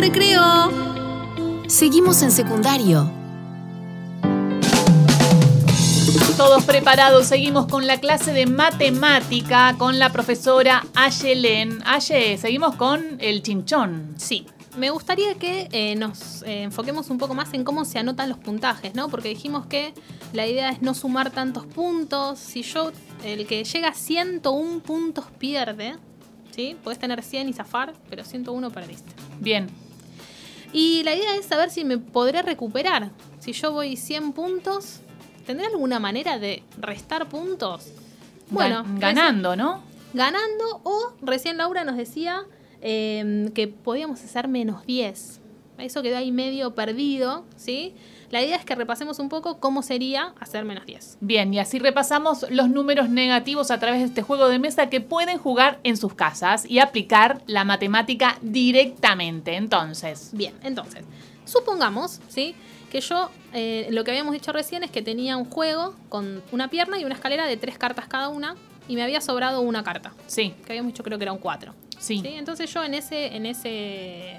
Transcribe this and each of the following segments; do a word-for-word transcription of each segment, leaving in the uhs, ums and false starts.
recreo. Seguimos en secundario. Todos preparados, seguimos con la clase de matemática con la profesora Ayelén. Aye, seguimos con el chinchón. Sí, me gustaría que eh, nos eh, enfoquemos un poco más en cómo se anotan los puntajes, ¿no? Porque dijimos que la idea es no sumar tantos puntos. Si yo, el que llega a ciento uno puntos pierde, ¿sí? Podés tener cien y zafar, pero ciento uno perdiste. Bien. Y la idea es saber si me podré recuperar. Si yo voy cien puntos, ¿tendré alguna manera de restar puntos? Bueno, Gan- ganando, recién, ¿no? Ganando, o recién Laura nos decía eh, que podíamos hacer menos diez. Eso quedó ahí medio perdido, ¿sí? La idea es que repasemos un poco cómo sería hacer menos diez. Bien, y así repasamos los números negativos a través de este juego de mesa que pueden jugar en sus casas y aplicar la matemática directamente. Entonces, bien, entonces, supongamos, ¿sí?, que yo, eh, lo que habíamos dicho recién es que tenía un juego con una pierna y una escalera de tres cartas cada una y me había sobrado una carta. Sí. Que habíamos dicho, creo que era un cuatro. Sí. ¿Sí? Entonces yo en ese, en ese,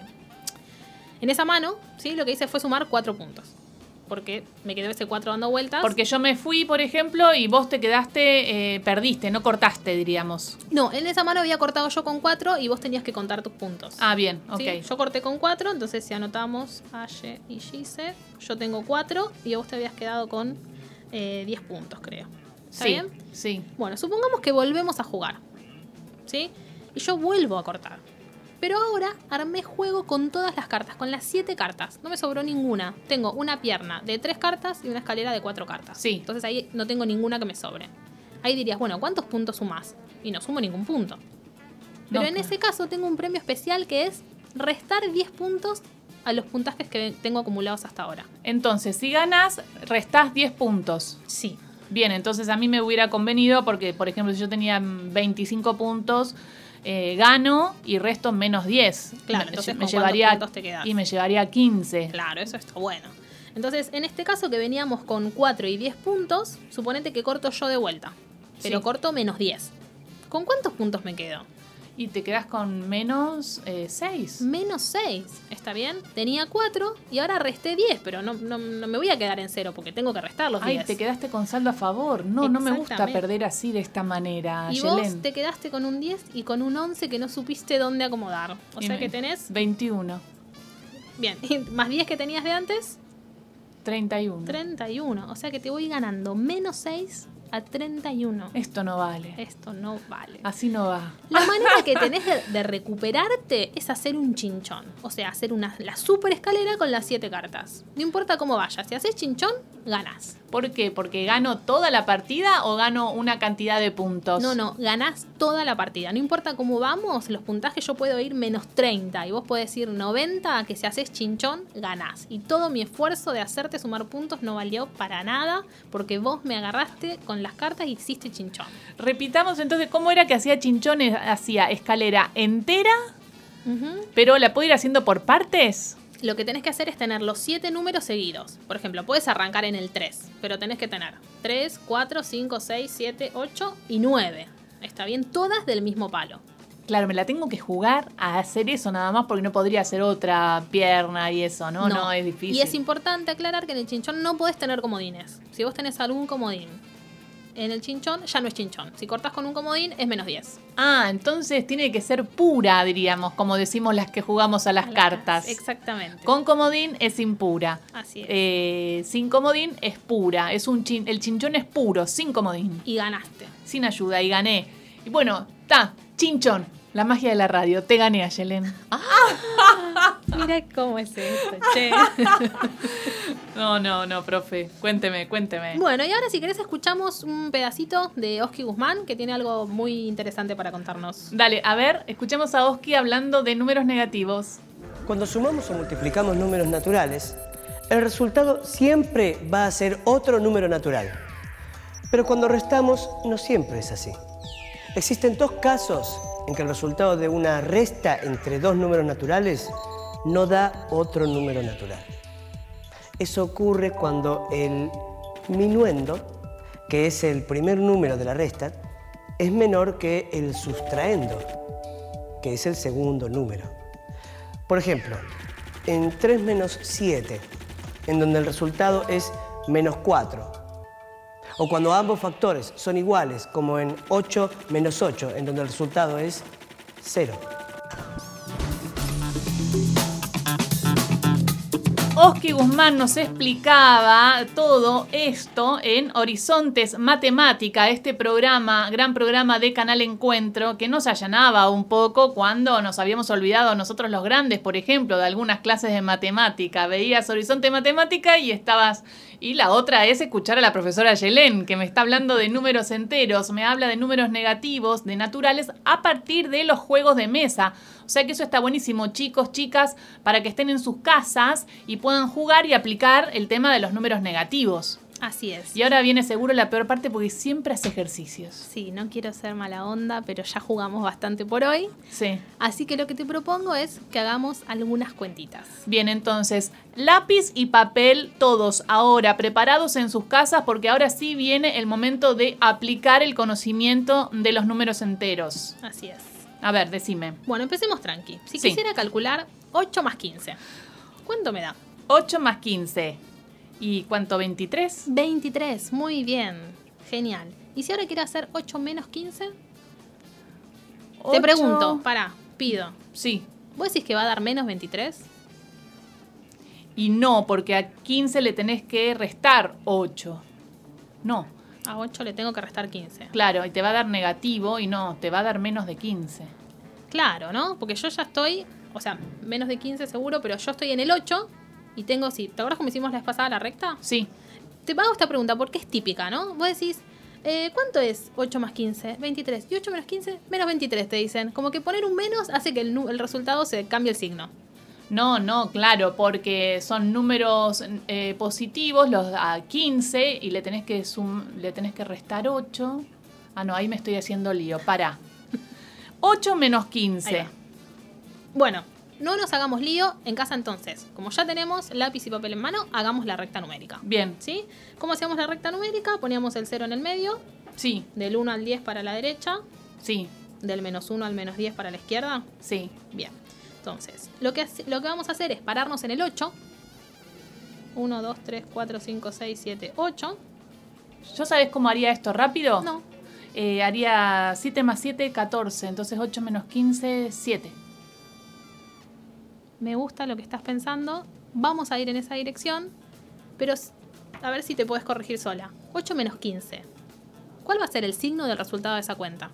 en esa mano, ¿sí?, lo que hice fue sumar cuatro puntos. Porque me quedó ese cuatro dando vueltas. Porque yo me fui, por ejemplo, y vos te quedaste, eh, perdiste, no cortaste, diríamos. No, en esa mano había cortado yo con cuatro y vos tenías que contar tus puntos. Ah, bien, ok. ¿Sí? Yo corté con cuatro, entonces si anotamos Aye y Gise, yo tengo cuatro y vos te habías quedado con eh, diez puntos, creo. ¿Está sí, bien? Sí. Bueno, supongamos que volvemos a jugar, ¿sí? Y yo vuelvo a cortar. Pero ahora armé juego con todas las cartas, con las siete cartas. No me sobró ninguna. Tengo una pierna de tres cartas y una escalera de cuatro cartas. Sí. Entonces ahí no tengo ninguna que me sobre. Ahí dirías, bueno, ¿cuántos puntos sumás? Y no sumo ningún punto. Pero No, en claro. ese caso tengo un premio especial que es restar diez puntos a los puntajes que tengo acumulados hasta ahora. Entonces, si ganás, restás diez puntos. Sí. Bien, entonces a mí me hubiera convenido porque, por ejemplo, si yo tenía veinticinco puntos, eh, gano y resto menos diez. Claro, me, entonces me ¿con llevaría cuántos puntos te quedás? Y me llevaría quince. Claro, eso está bueno. Entonces, en este caso que veníamos con cuatro y diez puntos, suponete que corto yo de vuelta. Pero Sí. corto menos diez. ¿Con cuántos puntos me quedo? Y te quedás con menos eh, seis. Menos seis, ¿está bien? Tenía cuatro y ahora resté diez, pero no, no, no me voy a quedar en cero porque tengo que restar los Ay, diez. te quedaste con saldo a favor. No, no me gusta Exactamente. perder así de esta manera, Y Ayelén. vos te quedaste con un diez y con un once que no supiste dónde acomodar. O Y sea me- que tenés... veintiuno. Bien, y más diez que tenías de antes, treinta y uno. treinta y uno. O sea que te voy ganando menos seis a treinta y uno. Esto no vale. Esto no vale. Así no va. La manera que tenés de, de recuperarte es hacer un chinchón. O sea, hacer una, la super escalera con las siete cartas. No importa cómo vayas. Si haces chinchón, ganás. ¿Por qué? ¿Porque gano toda la partida o gano una cantidad de puntos? No, no, ganás toda la partida. No importa cómo vamos, los puntajes yo puedo ir menos treinta y vos podés ir noventa, que si haces chinchón, ganás. Y todo mi esfuerzo de hacerte sumar puntos no valió para nada porque vos me agarraste con las cartas y hiciste chinchón. Repitamos entonces, ¿cómo era que hacía chinchones? Hacía escalera entera, Uh-huh. pero la puedo ir haciendo por partes. Lo que tenés que hacer es tener los siete números seguidos. Por ejemplo, puedes arrancar en el tres, pero tenés que tener tres, cuatro, cinco, seis, siete, ocho y nueve. ¿Está bien? Todas del mismo palo. Claro, me la tengo que jugar a hacer eso nada más porque no podría hacer otra pierna y eso, ¿no? No, es difícil. Y es importante aclarar que en el chinchón no podés tener comodines. Si vos tenés algún comodín en el chinchón, ya no es chinchón. Si cortás con un comodín, es menos diez. Ah, entonces tiene que ser pura, diríamos, como decimos las que jugamos a las A la cartas. casa, exactamente. Con comodín es impura. Así es. Eh, sin comodín es pura. Es un chin- el chinchón es puro, sin comodín. Y ganaste. Sin ayuda, y gané. Y bueno, está, chinchón. La magia de la radio. Te gané, Ayelén. Mira cómo es esto, che. No, no, no, profe. Cuénteme, cuénteme. Bueno, y ahora si querés escuchamos un pedacito de Oski Guzmán, que tiene algo muy interesante para contarnos. Dale, a ver, escuchemos a Oski hablando de números negativos. Cuando sumamos o multiplicamos números naturales, el resultado siempre va a ser otro número natural. Pero cuando restamos, no siempre es así. Existen dos casos en que el resultado de una resta entre dos números naturales no da otro número natural. Eso ocurre cuando el minuendo, que es el primer número de la resta, es menor que el sustraendo, que es el segundo número. Por ejemplo, en tres menos siete, en donde el resultado es menos cuatro. O cuando ambos factores son iguales, como en ocho menos ocho, en donde el resultado es cero. Oski Guzmán nos explicaba todo esto en Horizontes Matemática, este programa, gran programa de Canal Encuentro, que nos allanaba un poco cuando nos habíamos olvidado nosotros los grandes, por ejemplo, de algunas clases de matemática. Veías Horizonte Matemática y estabas... Y la otra es escuchar a la profesora Yelén, que me está hablando de números enteros, me habla de números negativos, de naturales, a partir de los juegos de mesa. O sea que eso está buenísimo, chicos, chicas, para que estén en sus casas y puedan jugar y aplicar el tema de los números negativos. Así es. Y ahora viene seguro la peor parte porque siempre hace ejercicios. Sí, no quiero ser mala onda, pero ya jugamos bastante por hoy. Sí. Así que lo que te propongo es que hagamos algunas cuentitas. Bien, entonces, lápiz y papel todos ahora preparados en sus casas porque ahora sí viene el momento de aplicar el conocimiento de los números enteros. Así es. A ver, decime. Bueno, empecemos tranqui. Si Sí. quisiera calcular ocho más quince, ¿cuánto me da? ocho más quince. ¿Y cuánto? ¿veintitrés? veintitrés, muy bien. Genial. ¿Y si ahora quiero hacer ocho menos quince? ocho. Te pregunto, pará, pido. Sí. ¿Vos decís que va a dar menos veintitrés? Y no, porque a quince le tenés que restar ocho. No, A ocho le tengo que restar quince. claro, y te va a dar negativo y no, te va a dar menos de quince. Claro, ¿no? Porque yo ya estoy, o sea, menos de quince seguro, pero yo estoy en el ocho y tengo, sí. ¿Te acuerdas cómo hicimos la vez pasada la recta? Sí. Te hago esta pregunta porque es típica, ¿no? Vos decís, eh, ¿cuánto es ocho más quince? veintitrés. ¿Y ocho menos quince? Menos veintitrés, te dicen. Como que poner un menos hace que el, nu- el resultado se cambie el signo. No, no, claro, porque son números eh, positivos, los a quince, y le tenés que sum, le tenés que restar ocho. Ah, no, ahí me estoy haciendo lío. Pará. ocho menos Ahí quince. va. Bueno, no nos hagamos lío en casa entonces. Como ya tenemos lápiz y papel en mano, hagamos la recta numérica. Bien, ¿Sí? ¿Cómo hacíamos la recta numérica? Poníamos el cero en el medio, sí, del uno al diez para la derecha, sí, del menos uno al menos diez para la izquierda. sí. Bien. Entonces, lo que, hace- lo que vamos a hacer es pararnos en el ocho. uno, dos, tres, cuatro, cinco, seis, siete, ocho. ¿Yo sabés cómo haría esto rápido? No. Eh, haría siete más siete, catorce. Entonces ocho menos quince, siete. Me gusta lo que estás pensando. Vamos a ir en esa dirección. Pero s- a ver si te puedes corregir sola. ocho menos quince. ¿Cuál va a ser el signo del resultado de esa cuenta?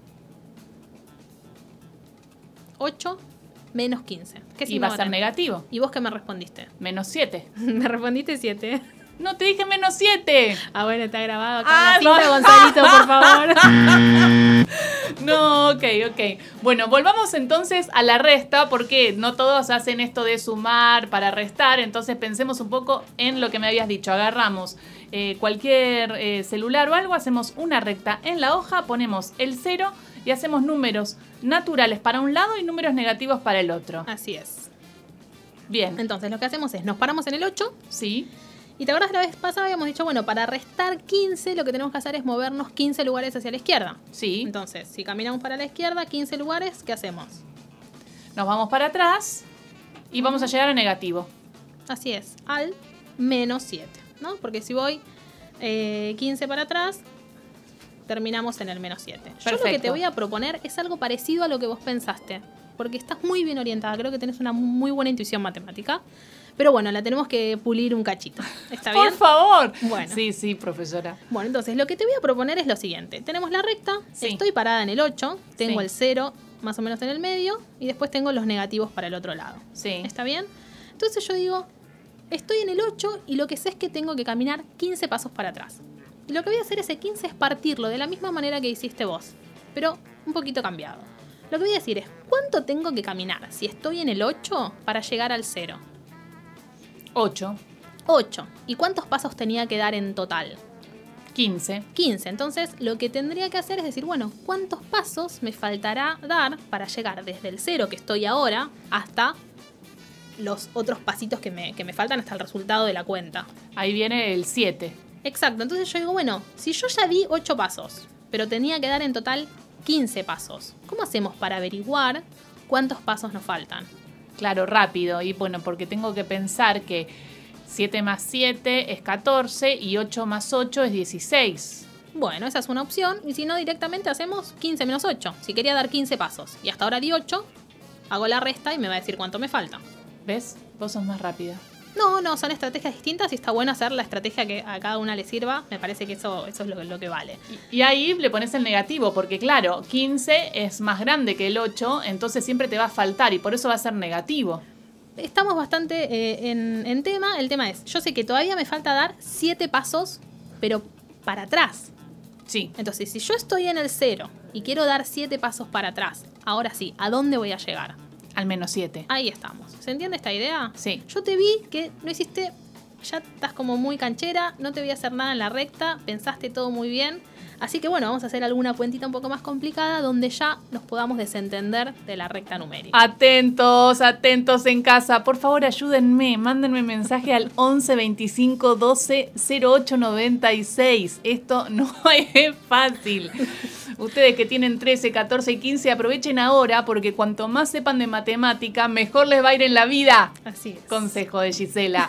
ocho menos quince. ¿Qué Y signo va a ser tener? negativo. ¿Y vos qué me respondiste? Menos siete. Me respondiste siete. No, te dije menos siete. Ah, bueno, está grabado acá. Ah, en la cinta, no. Gonzalito, por favor. No, ok, ok. Bueno, volvamos entonces a la resta, porque no todos hacen esto de sumar para restar, entonces pensemos un poco en lo que me habías dicho. Agarramos eh, cualquier eh, celular o algo, hacemos una recta en la hoja, ponemos el cero y hacemos números naturales para un lado y números negativos para el otro. Así es. Bien, Entonces, lo que hacemos es, nos paramos en el ocho. sí, Y te acuerdas la vez pasada habíamos dicho, bueno, para restar quince lo que tenemos que hacer es movernos quince lugares hacia la izquierda. sí. Entonces, si caminamos para la izquierda, quince lugares, ¿qué hacemos? Nos vamos para atrás y vamos a llegar a negativo. Así es, al menos siete, ¿no? Porque si voy eh, quince para atrás, terminamos en el menos siete. Yo lo que Perfecto. te voy a proponer es algo parecido a lo que vos pensaste, porque estás muy bien orientada, creo que tenés una muy buena intuición matemática, pero bueno, la tenemos que pulir un cachito. ¿Está bien? Por favor. Bueno. Sí, sí, profesora. Bueno, entonces lo que te voy a proponer es lo siguiente. Tenemos la recta, Sí. estoy parada en el ocho, tengo Sí. el cero más o menos en el medio y después tengo los negativos para el otro lado. Sí. ¿Está bien? Entonces yo digo, estoy en el ocho y lo que sé es que tengo que caminar quince pasos para atrás. Y lo que voy a hacer ese quince es partirlo de la misma manera que hiciste vos, pero un poquito cambiado. Lo que voy a decir es, ¿cuánto tengo que caminar si estoy en el ocho para llegar al cero? ocho, ocho. ¿Y cuántos pasos tenía que dar en total? quince. quince. Entonces, lo que tendría que hacer es decir, bueno, ¿cuántos pasos me faltará dar para llegar desde el cero que estoy ahora hasta los otros pasitos que me, que me faltan hasta el resultado de la cuenta? Ahí viene el siete. Exacto. Entonces yo digo, bueno, si yo ya di ocho pasos, pero tenía que dar en total quince pasos, ¿cómo hacemos para averiguar cuántos pasos nos faltan? Claro, rápido. Y bueno, porque tengo que pensar que siete más siete es catorce y ocho más ocho es dieciséis. Bueno, esa es una opción. Y si no, directamente hacemos quince menos ocho. Si quería dar quince pasos y hasta ahora di ocho, hago la resta y me va a decir cuánto me falta. ¿Ves? Vos sos más rápida. No, no, son estrategias distintas y está bueno hacer la estrategia que a cada una le sirva. Me parece que eso, eso es lo, lo que vale. Y, y ahí le pones el negativo, porque claro, quince es más grande que el ocho, entonces siempre te va a faltar y por eso va a ser negativo. Estamos bastante eh, en, en tema. El tema es, yo sé que todavía me falta dar siete pasos, pero para atrás. Sí. Entonces, si yo estoy en el cero y quiero dar siete pasos para atrás, ahora sí, ¿a dónde voy a llegar? Al menos siete. Ahí estamos. ¿Se entiende esta idea? Sí. Yo te vi que no hiciste, ya estás como muy canchera, no te voy a hacer nada en la recta, pensaste todo muy bien. Así que bueno, vamos a hacer alguna cuentita un poco más complicada donde ya nos podamos desentender de la recta numérica. Atentos, atentos en casa. Por favor, ayúdenme. Mándenme mensaje al once veinticinco doce cero ocho noventa y seis. Esto no es fácil. Ustedes que tienen trece, catorce y quince, aprovechen ahora porque cuanto más sepan de matemática, mejor les va a ir en la vida. Así es. Consejo de Gisela.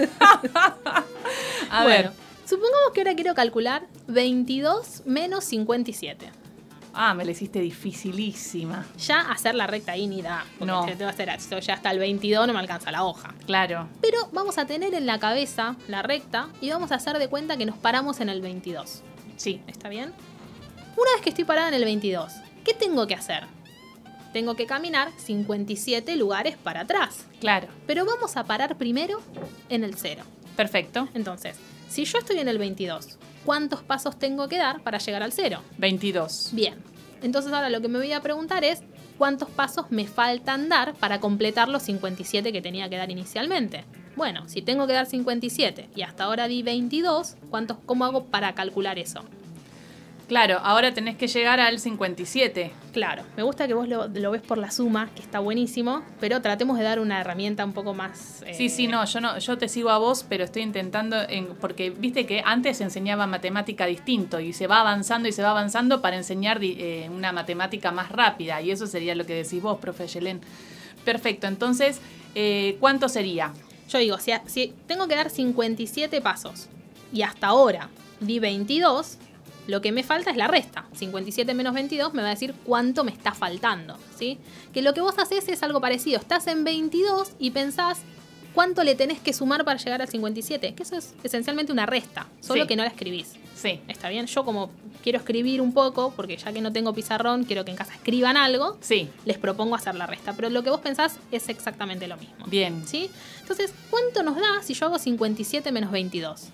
A bueno, ver. supongamos que ahora quiero calcular veintidós menos cincuenta y siete. Ah, me la hiciste dificilísima. Ya hacer la recta ahí ni da. Porque No. te, te va a hacer esto, ya hasta el veintidós no me alcanza la hoja. Claro. Pero vamos a tener en la cabeza la recta y vamos a hacer de cuenta que nos paramos en el veintidós. Sí. ¿Está bien? Una vez que estoy parada en el veintidós, ¿qué tengo que hacer? Tengo que caminar cincuenta y siete lugares para atrás. Claro. Pero vamos a parar primero en el cero. Perfecto. Entonces, si yo estoy en el veintidós, ¿cuántos pasos tengo que dar para llegar al cero? veintidós. Bien. Entonces ahora lo que me voy a preguntar es ¿cuántos pasos me faltan dar para completar los cincuenta y siete que tenía que dar inicialmente? Bueno, si tengo que dar cincuenta y siete y hasta ahora di veintidós, ¿cuántos, ¿cómo hago para calcular eso? Claro, ahora tenés que llegar al cincuenta y siete. Claro, me gusta que vos lo, lo ves por la suma, que está buenísimo, pero tratemos de dar una herramienta un poco más... eh, Sí, sí, no, yo no, yo te sigo a vos, pero estoy intentando, en, porque viste que antes se enseñaba matemática distinto y se va avanzando y se va avanzando para enseñar eh, una matemática más rápida y eso sería lo que decís vos, profe Yelén. Perfecto, entonces, eh, ¿cuánto sería? Yo digo, si, si tengo que dar cincuenta y siete pasos y hasta ahora di veintidós, lo que me falta es la resta. cincuenta y siete menos veintidós me va a decir cuánto me está faltando, ¿sí? Que lo que vos haces es algo parecido. Estás en veintidós y pensás cuánto le tenés que sumar para llegar al cincuenta y siete. Que eso es esencialmente una resta, solo Sí. que no la escribís. Sí. ¿Está bien? Yo como quiero escribir un poco, porque ya que no tengo pizarrón, quiero que en casa escriban algo, Sí. les propongo hacer la resta. Pero lo que vos pensás es exactamente lo mismo. Bien. ¿Sí? Entonces, ¿cuánto nos da si yo hago cincuenta y siete menos veintidós?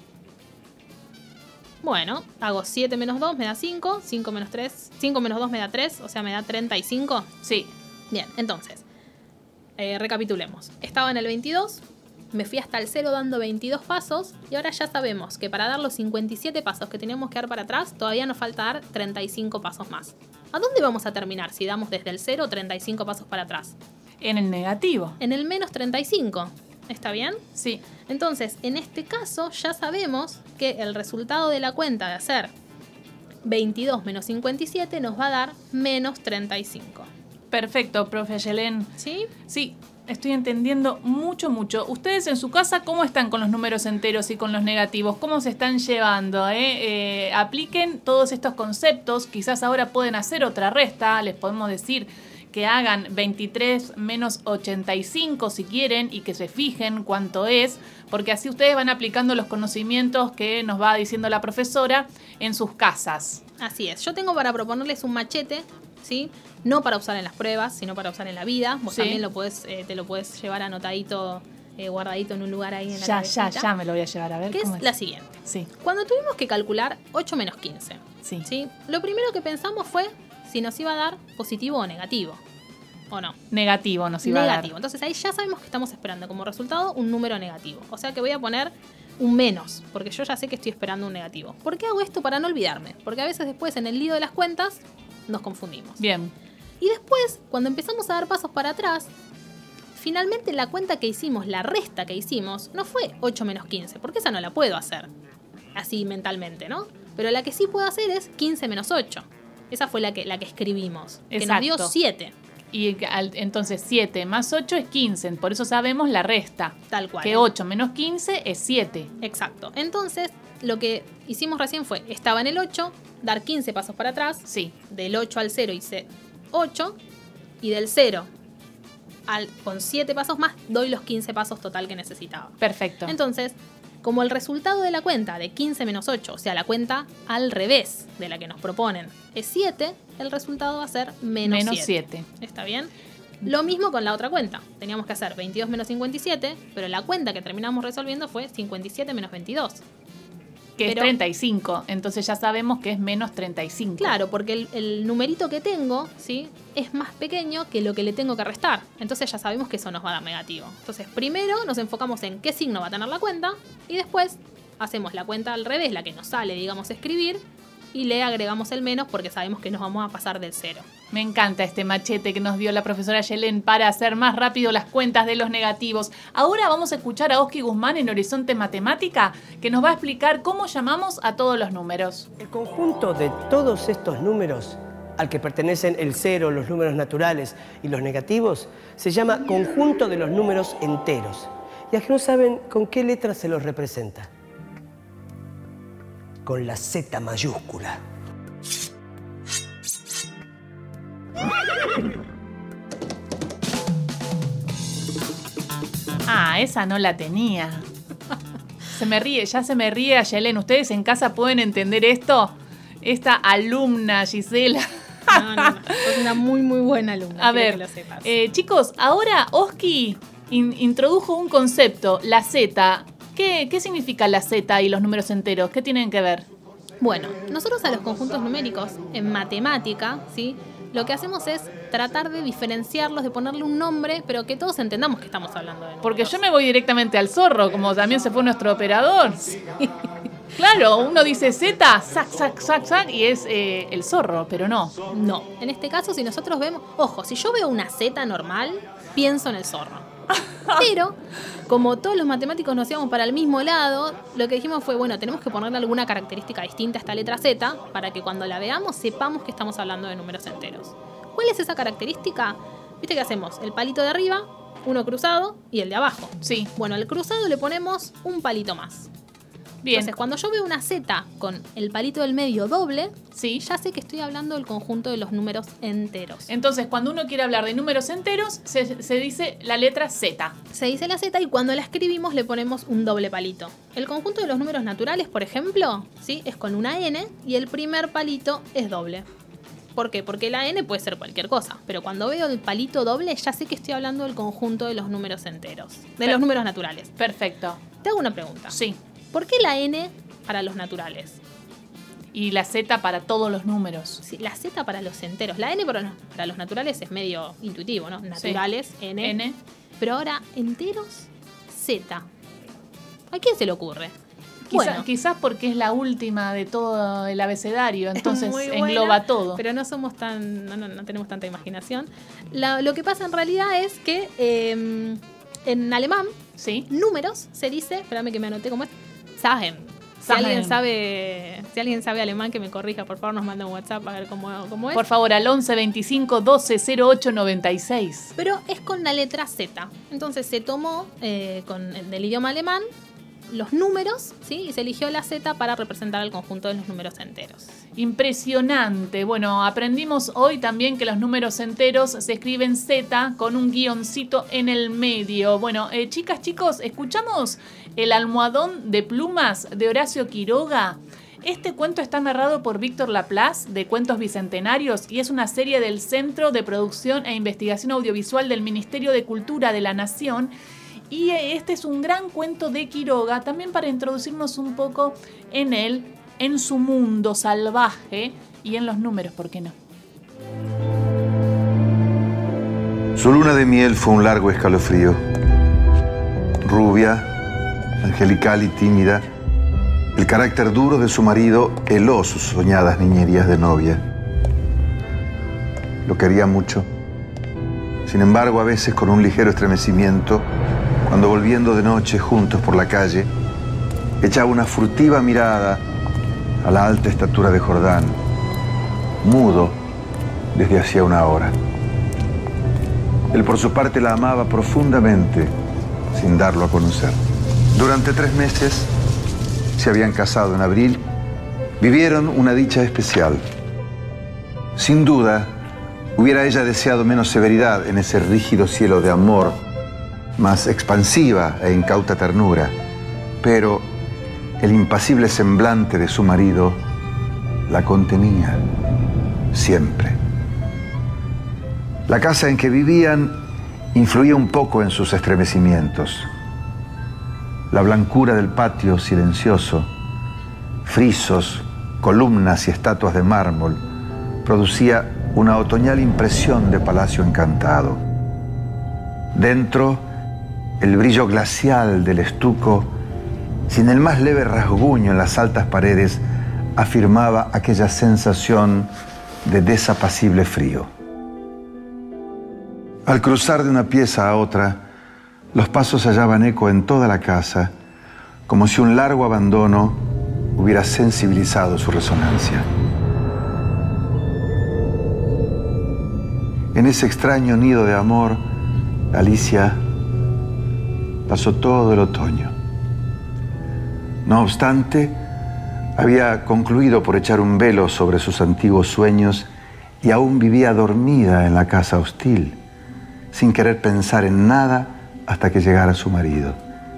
Bueno, hago siete menos dos, me da cinco. cinco menos tres, cinco menos dos me da tres, o sea, me da treinta y cinco. Sí. Bien, entonces, eh, recapitulemos. Estaba en el veintidós, me fui hasta el cero dando veintidós pasos, y ahora ya sabemos que para dar los cincuenta y siete pasos que teníamos que dar para atrás, todavía nos falta dar treinta y cinco pasos más. ¿A dónde vamos a terminar si damos desde el cero treinta y cinco pasos para atrás? En el negativo. En el menos treinta y cinco. ¿Está bien? Sí. Entonces, en este caso ya sabemos que el resultado de la cuenta de hacer veintidós menos cincuenta y siete nos va a dar menos treinta y cinco. Perfecto, profe Yelén. ¿Sí? Sí, estoy entendiendo mucho, mucho. Ustedes en su casa, ¿cómo están con los números enteros y con los negativos? ¿Cómo se están llevando? Eh? Eh, apliquen todos estos conceptos. Quizás ahora pueden hacer otra resta. Les podemos decir que hagan veintitrés menos ochenta y cinco si quieren y que se fijen cuánto es, porque así ustedes van aplicando los conocimientos que nos va diciendo la profesora en sus casas. Así es. Yo tengo para proponerles un machete, ¿sí? No para usar en las pruebas, sino para usar en la vida. Vos Sí. también lo podés, eh, te lo puedes llevar anotadito, eh, guardadito en un lugar ahí en la Ya, ya, cabecita, ya me lo voy a llevar a ver. que ¿Cómo es la siguiente. Sí, Cuando tuvimos que calcular ocho menos quince, sí. ¿sí? Lo primero que pensamos fue si nos iba a dar positivo o negativo. ¿O no? Negativo nos iba Negativo. a dar. Entonces ahí ya sabemos que estamos esperando como resultado un número negativo. O sea que voy a poner un menos, porque yo ya sé que estoy esperando un negativo. ¿Por qué hago esto? Para no olvidarme. Porque a veces después en el lío de las cuentas nos confundimos. Bien. Y después, cuando empezamos a dar pasos para atrás, finalmente la cuenta que hicimos, la resta que hicimos, no fue ocho menos quince, porque esa no la puedo hacer así mentalmente, ¿no? Pero la que sí puedo hacer es quince menos ocho. Esa fue la que, la que escribimos, que nos dio Exacto. siete. Y al, entonces siete más ocho es quince, por eso sabemos la resta. Tal cual. Que ocho menos quince es siete. Exacto. Entonces, lo que hicimos recién fue, estaba en el ocho, dar quince pasos para atrás. Sí. Del ocho al cero hice ocho. Y del cero al, con siete pasos más, doy los quince pasos total que necesitaba. Perfecto. Entonces, como el resultado de la cuenta de quince menos ocho, o sea, la cuenta al revés de la que nos proponen, es siete, el resultado va a ser menos, menos siete. siete. ¿Está bien? Lo mismo con la otra cuenta. Teníamos que hacer veintidós menos cincuenta y siete, pero la cuenta que terminamos resolviendo fue cincuenta y siete menos veintidós. Que Pero, es treinta y cinco, entonces ya sabemos que es menos treinta y cinco. Claro, porque el, el numerito que tengo, ¿sí?, es más pequeño que lo que le tengo que restar. Entonces ya sabemos que eso nos va a dar negativo. Entonces primero nos enfocamos en qué signo va a tener la cuenta y después hacemos la cuenta al revés, la que nos sale, digamos, escribir, y le agregamos el menos porque sabemos que nos vamos a pasar del cero. Me encanta este machete que nos dio la profesora Yelén para hacer más rápido las cuentas de los negativos. Ahora vamos a escuchar a Oski Guzmán en Horizonte Matemática, que nos va a explicar cómo llamamos a todos los números. El conjunto de todos estos números, al que pertenecen el cero, los números naturales y los negativos, se llama conjunto de los números enteros. Y a que no saben con qué letra se los representa. Con la Z mayúscula. Ah, esa no la tenía. Se me ríe, ya se me ríe a Yelén. ¿Ustedes en casa pueden entender esto? Esta alumna, Gisela. No, no, no. Es una muy, muy buena alumna. A ver, que lo sepas. Eh, chicos, ahora Oski in, introdujo un concepto, la Z. ¿Qué, ¿Qué significa la Z y los números enteros? ¿Qué tienen que ver? Bueno, nosotros a los conjuntos numéricos en matemática, ¿sí?, lo que hacemos es tratar de diferenciarlos, de ponerle un nombre, pero que todos entendamos que estamos hablando de números. Porque yo me voy directamente al zorro, como también se fue nuestro operador. Claro, uno dice Z, sac, sac, sac, sac, y es eh, el zorro, pero no. No, en este caso si nosotros vemos, ojo, si yo veo una Z normal, pienso en el zorro. Pero, como todos los matemáticos nos íbamos para el mismo lado, lo que dijimos fue, bueno, tenemos que ponerle alguna característica distinta a esta letra Z para que cuando la veamos sepamos que estamos hablando de números enteros. ¿Cuál es esa característica? ¿Viste que hacemos? El palito de arriba, uno cruzado y el de abajo. Sí. Bueno, al cruzado le ponemos un palito más. Bien. Entonces, cuando yo veo una Z con el palito del medio doble, Sí. ya sé que estoy hablando del conjunto de los números enteros. Entonces, cuando uno quiere hablar de números enteros, se, se dice la letra Z. Se dice la Z y cuando la escribimos le ponemos un doble palito. El conjunto de los números naturales, por ejemplo, ¿sí?, es con una N y el primer palito es doble. ¿Por qué? Porque la N puede ser cualquier cosa, pero cuando veo el palito doble ya sé que estoy hablando del conjunto de los números enteros, de los números naturales. Perfecto. Te hago una pregunta. Sí. ¿Por qué la N para los naturales? Y la Z para todos los números. Sí, la Z para los enteros. La N para los, para los naturales es medio intuitivo, ¿no? Naturales, sí. N. N. Pero ahora, enteros, Z. ¿A quién se le ocurre? Quizá, Bueno, quizás porque es la última de todo el abecedario, entonces muy buena, engloba todo. Pero no somos tan, no, no, no tenemos tanta imaginación. La- lo que pasa en realidad es que eh, en alemán, Sí. números se dice, espérame que me anoté cómo es, Zahlen. Si Zahlen. alguien sabe, si alguien sabe alemán que me corrija, por favor nos manda un WhatsApp a ver cómo, cómo es. Por favor, al once veinticinco doce cero ocho noventa y seis. Pero es con la letra Z. Entonces se tomó eh, con, del idioma alemán los números, ¿sí?, y se eligió la Z para representar el conjunto de los números enteros. Impresionante. Bueno, aprendimos hoy también que los números enteros se escriben Z con un guioncito en el medio. Bueno, eh, chicas, chicos, ¿escuchamos El almohadón de plumas de Horacio Quiroga? Este cuento está narrado por Víctor Laplace, de Cuentos Bicentenarios, y es una serie del Centro de Producción e Investigación Audiovisual del Ministerio de Cultura de la Nación. Y este es un gran cuento de Quiroga, también para introducirnos un poco en él, en su mundo salvaje y en los números, ¿por qué no? Su luna de miel fue un largo escalofrío. Rubia, angelical y tímida, el carácter duro de su marido heló sus soñadas niñerías de novia. Lo quería mucho. Sin embargo, a veces con un ligero estremecimiento, cuando volviendo de noche juntos por la calle, echaba una furtiva mirada a la alta estatura de Jordán, mudo desde hacía una hora. Él por su parte la amaba profundamente, sin darlo a conocer. Durante tres meses se habían casado en abril. Vivieron una dicha especial. Sin duda, hubiera ella deseado menos severidad en ese rígido cielo de amor, más expansiva e incauta ternura. Pero el impasible semblante de su marido la contenía siempre. La casa en que vivían influía un poco en sus estremecimientos. La blancura del patio silencioso, frisos, columnas y estatuas de mármol, producía una otoñal impresión de palacio encantado. Dentro, el brillo glacial del estuco, sin el más leve rasguño en las altas paredes, afirmaba aquella sensación de desapacible frío. Al cruzar de una pieza a otra, los pasos hallaban eco en toda la casa, como si un largo abandono hubiera sensibilizado su resonancia. En ese extraño nido de amor, Alicia pasó todo el otoño. No obstante, había concluido por echar un velo sobre sus antiguos sueños y aún vivía dormida en la casa hostil, sin querer pensar en nada hasta que llegara su marido.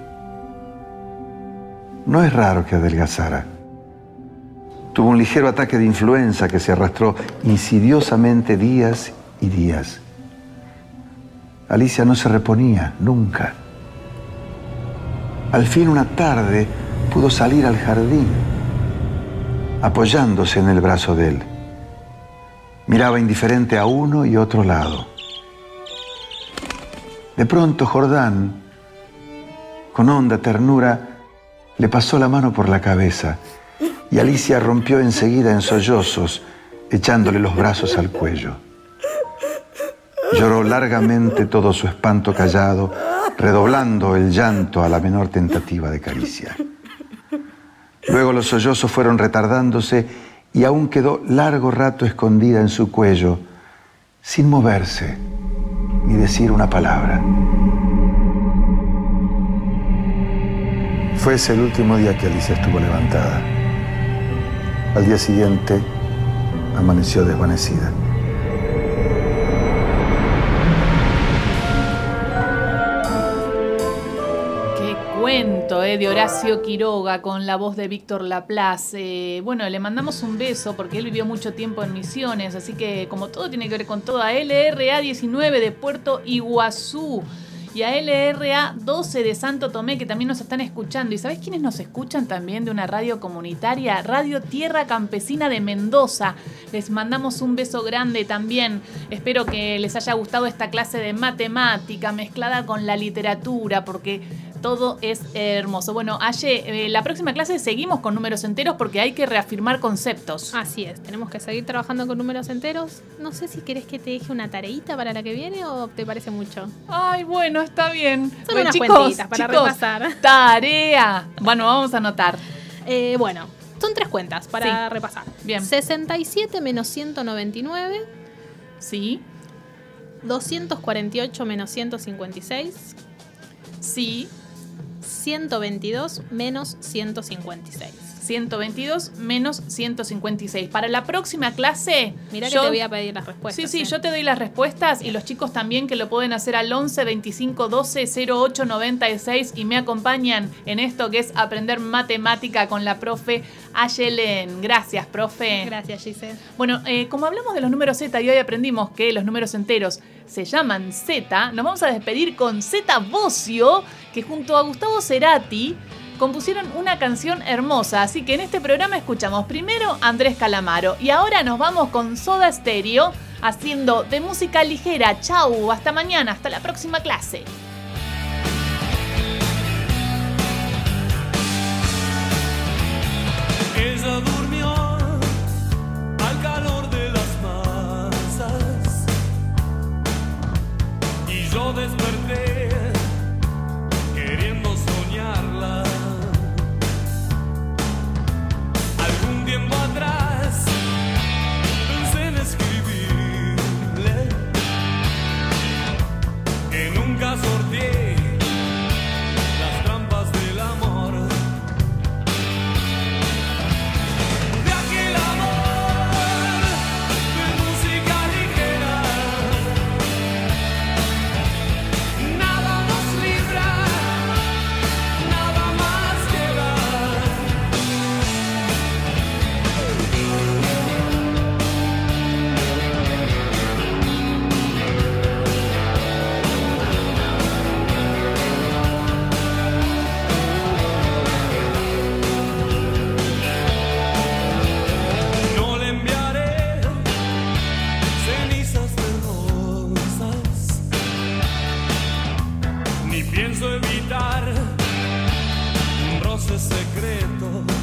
No es raro que adelgazara. Tuvo un ligero ataque de influenza que se arrastró insidiosamente días y días. Alicia no se reponía nunca. Al fin, una tarde, pudo salir al jardín, apoyándose en el brazo de él. Miraba indiferente a uno y otro lado. De pronto, Jordán, con honda ternura, le pasó la mano por la cabeza y Alicia rompió enseguida en sollozos, echándole los brazos al cuello. Lloró largamente todo su espanto callado, redoblando el llanto a la menor tentativa de caricia. Luego los sollozos fueron retardándose y aún quedó largo rato escondida en su cuello, sin moverse ni decir una palabra. Fue ese el último día que Alicia estuvo levantada. Al día siguiente, amaneció desvanecida. Cuento eh, de Horacio Quiroga con la voz de Víctor Laplace. Eh, bueno, le mandamos un beso porque él vivió mucho tiempo en Misiones, así que como todo tiene que ver con todo, a L R A diecinueve de Puerto Iguazú y a L R A doce de Santo Tomé, que también nos están escuchando. ¿Y sabés quiénes nos escuchan también de una radio comunitaria? Radio Tierra Campesina de Mendoza. Les mandamos un beso grande también. Espero que les haya gustado esta clase de matemática mezclada con la literatura, porque todo es hermoso. Bueno, Aye, eh, la próxima clase seguimos con números enteros porque hay que reafirmar conceptos. Así es, tenemos que seguir trabajando con números enteros. No sé si querés que te deje una tareita para la que viene o te parece mucho. Ay, bueno, está bien. Son bueno, unas chicos, cuentitas para chicos, repasar. Tarea. Bueno, vamos a anotar. Eh, bueno, son tres cuentas para sí. repasar. Bien. sesenta y siete menos ciento noventa y nueve. Sí. doscientos cuarenta y ocho menos ciento cincuenta y seis. Sí. ciento veintidós menos ciento cincuenta y seis. ciento veintidós menos ciento cincuenta y seis. Para la próxima clase... Mirá yo, que te voy a pedir las respuestas. Sí, sí, ¿eh? yo te doy las respuestas y los chicos también, que lo pueden hacer al once veinticinco doce cero ocho noventa y seis y me acompañan en esto que es aprender matemática con la profe Ayelen. Gracias, profe. Gracias, Giselle. Bueno, eh, como hablamos de los números Z y hoy aprendimos que los números enteros se llaman Z, nos vamos a despedir con Zeta Bosio, que junto a Gustavo Cerati compusieron una canción hermosa. Así que en este programa escuchamos primero a Andrés Calamaro y ahora nos vamos con Soda Stereo haciendo de música ligera. Chau, hasta mañana, hasta la próxima clase. Ella durmió al calor de las masas y yo desperté queriendo soñarla. Algún tiempo atrás pensé en escribirle pienso evitar un roce secreto